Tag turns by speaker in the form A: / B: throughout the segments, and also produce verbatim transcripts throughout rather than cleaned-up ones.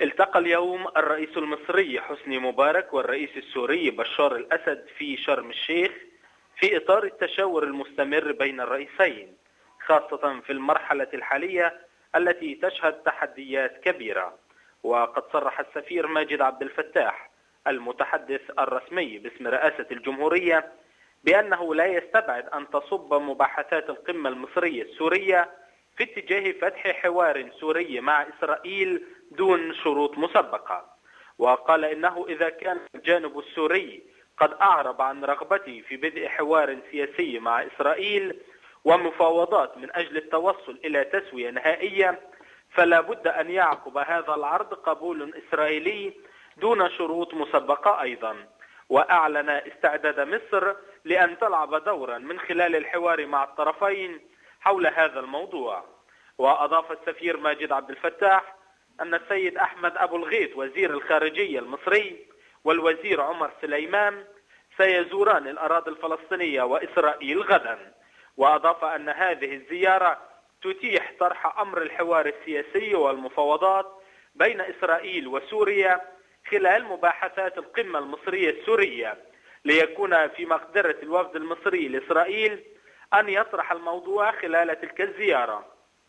A: التقى اليوم الرئيس المصري حسني مبارك والرئيس السوري بشار الأسد في شرم الشيخ في إطار التشاور المستمر بين الرئيسين، خاصة في المرحلة الحالية التي تشهد تحديات كبيرة. وقد صرح السفير ماجد عبد الفتاح المتحدث الرسمي باسم رئاسة الجمهورية بأنه لا يستبعد أن تصب مباحثات القمة المصرية السورية في اتجاه فتح حوار سوري مع إسرائيل دون شروط مسبقة. وقال إنه إذا كان الجانب السوري قد أعرب عن رغبته في بدء حوار سياسي مع إسرائيل ومفاوضات من أجل التوصل إلى تسوية نهائية، فلا بد أن يعقب هذا العرض قبول إسرائيلي دون شروط مسبقة أيضا. وأعلن استعداد مصر لأن تلعب دورا من خلال الحوار مع الطرفين حول هذا الموضوع. وأضاف السفير ماجد عبد الفتاح أن السيد أحمد أبو الغيط وزير الخارجية المصري والوزير عمر سليمان سيزوران الأراضي الفلسطينية وإسرائيل غدا. وأضاف أن هذه الزيارة تتيح طرح أمر الحوار السياسي والمفاوضات بين إسرائيل وسوريا خلال مباحثات القمة المصرية السورية، ليكون في مقدرة الوفد المصري لإسرائيل أن يطرح الموضوع خلال تلك الزيارة.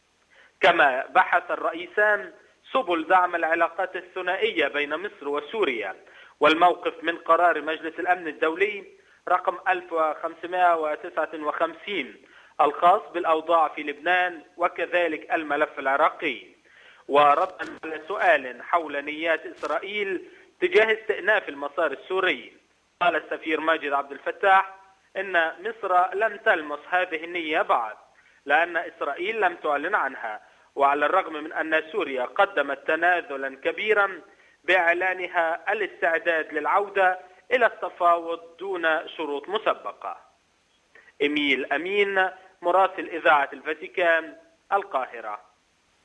A: كما بحث الرئيسان سبل دعم العلاقات الثنائية بين مصر وسوريا والموقف من قرار مجلس الأمن الدولي رقم ألف وخمسمائة وتسعة وخمسين الخاص بالأوضاع في لبنان وكذلك الملف العراقي. وردا على سؤال حول نيات إسرائيل تجاه استئناف المسار السوري، قال السفير ماجد عبد الفتاح إن مصر لم تلمس هذه النية بعد، لأن إسرائيل لم تعلن عنها، وعلى الرغم من أن سوريا قدمت تنازلا كبيرا بإعلانها الاستعداد للعودة إلى التفاوض دون شروط مسبقة. إميل أمين، مراسل إذاعة الفاتيكان، القاهرة.